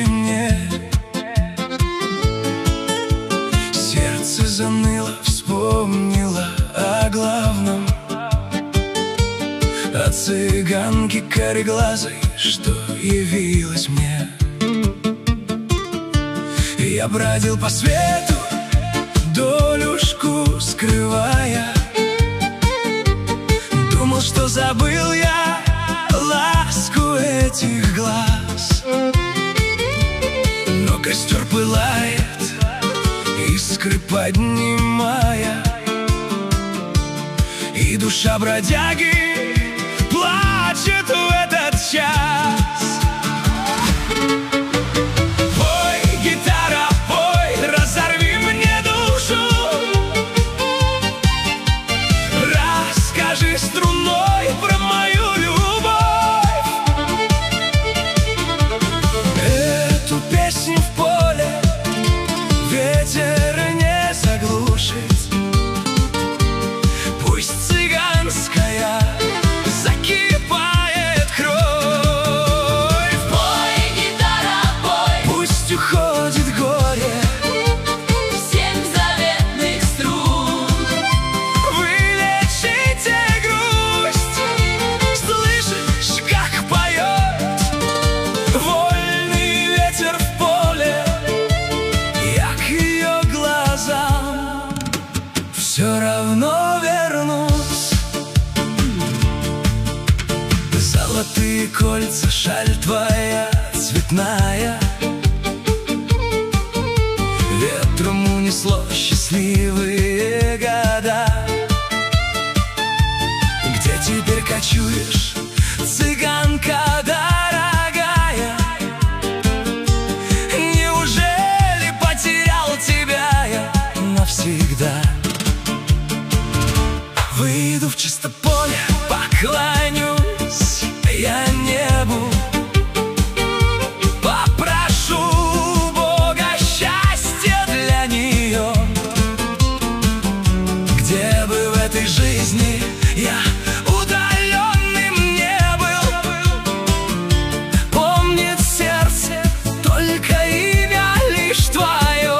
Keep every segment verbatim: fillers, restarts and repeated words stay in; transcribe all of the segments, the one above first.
мне. Сердце заныло, вспомнило о главном, о цыганке кореглазой, что явилась мне. Я бродил по свету, долюшку скрывая, думал, что забыл я ласку этих глаз. Но костер пылает, искры поднимая, и душа бродяги плачет в этот час. Все равно вернусь. Золотые кольца, шаль твоя цветная, ветром унесло счастливые года. Где теперь кочуешь, цыганка дорогая? Неужели потерял тебя я навсегда? Выйду в чисто поле, поклонюсь я небу, попрошу Бога счастья для нее. Где бы в этой жизни я удаленным не был, помнит сердце только имя лишь твое.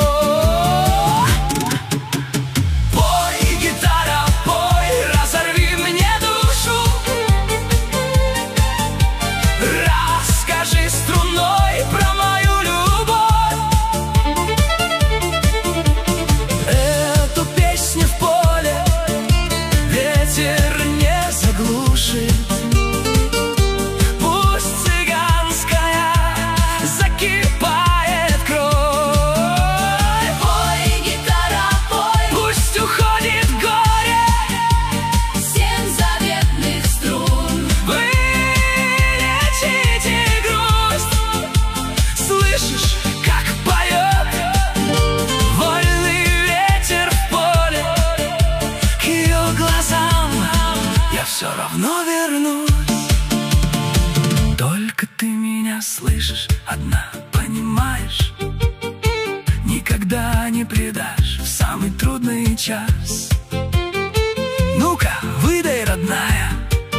Все равно вернусь. Только ты меня слышишь, одна понимаешь, никогда не предашь в самый трудный час. Ну-ка, выдай, родная,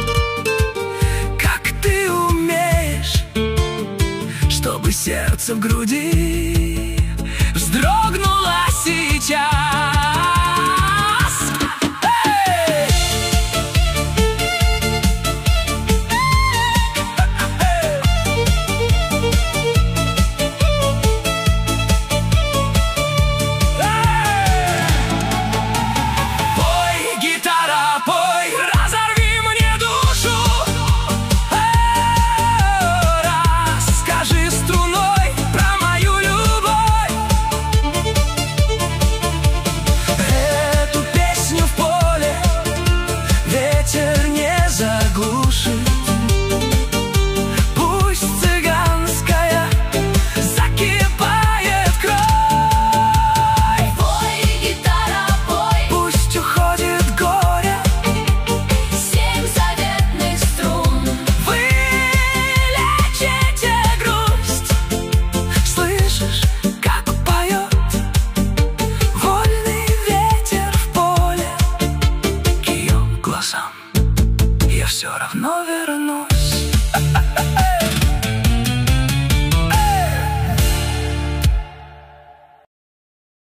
как ты умеешь, чтобы сердце в груди вздрогнуло сейчас. все равно вернусь.